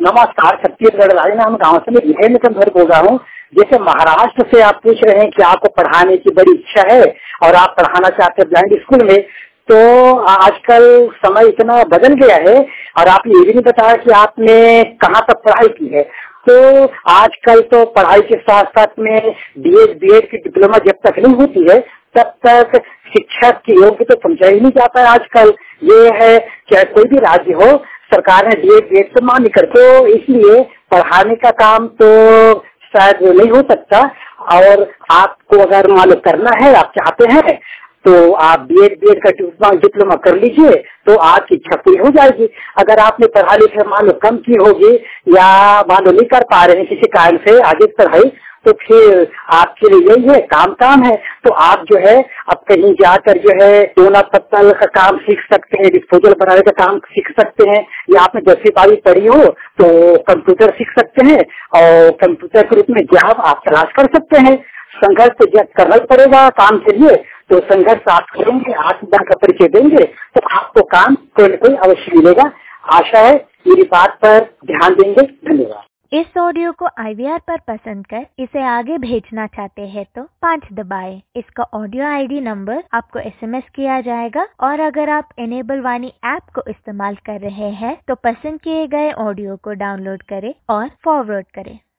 नमस्कार, छत्तीसगढ़ राजनांदगांव गांव से मैं वीरेंद्र चंद्र बोल रहा हूँ। जैसे महाराष्ट्र से आप पूछ रहे हैं कि आपको पढ़ाने की बड़ी इच्छा है और आप पढ़ाना चाहते हैं ब्लाइंड स्कूल में, तो आजकल समय इतना बदल गया है और आपने ये भी नहीं बताया कि आपने कहाँ तक पढ़ाई की है। तो आजकल तो पढ़ाई के साथ साथ में बीएड की डिप्लोमा जब तक नहीं होती है तब तक शिक्षक की योग्य तो समझा ही नहीं जाता है। आजकल ये है चाहे कोई भी राज्य हो, सरकार ने बीएड तो मान्य कर, तो इसलिए पढ़ाने का काम तो शायद नहीं हो सकता। और आपको अगर मान लो करना है, आप चाहते हैं तो आप बीएड का डिप्लोमा कर लीजिए तो आपकी इच्छा पूरी हो जाएगी। अगर आपने पढ़ा लिखा मान लो कम की होगी या मान लो नहीं कर पा रहे हैं किसी कारण से आगे पढ़ाई, तो फिर आपके लिए यही है काम है। तो आप जो है अब कहीं जाकर जो है डोना पत्तल का काम सीख सकते हैं, डिस्पोजल बनाने का काम सीख सकते हैं, या आपने 10वीं 12वीं पढ़ी हो तो कंप्यूटर सीख सकते हैं और कंप्यूटर के रूप में जॉब आप तलाश कर सकते हैं। संघर्ष तो जब करना ही पड़ेगा काम के लिए, तो संघर्ष आप करेंगे, आत्मदान का परिचय देंगे तो आपको काम कोई न कोई अवश्य मिलेगा। आशा है मेरी बात पर ध्यान देंगे। धन्यवाद। इस ऑडियो को IVR पर पसंद कर इसे आगे भेजना चाहते हैं तो 5 दबाएं। इसका ऑडियो ID नंबर आपको SMS किया जाएगा और अगर आप इनेबल वाणी ऐप को इस्तेमाल कर रहे हैं तो पसंद किए गए ऑडियो को डाउनलोड करें और फॉरवर्ड करें।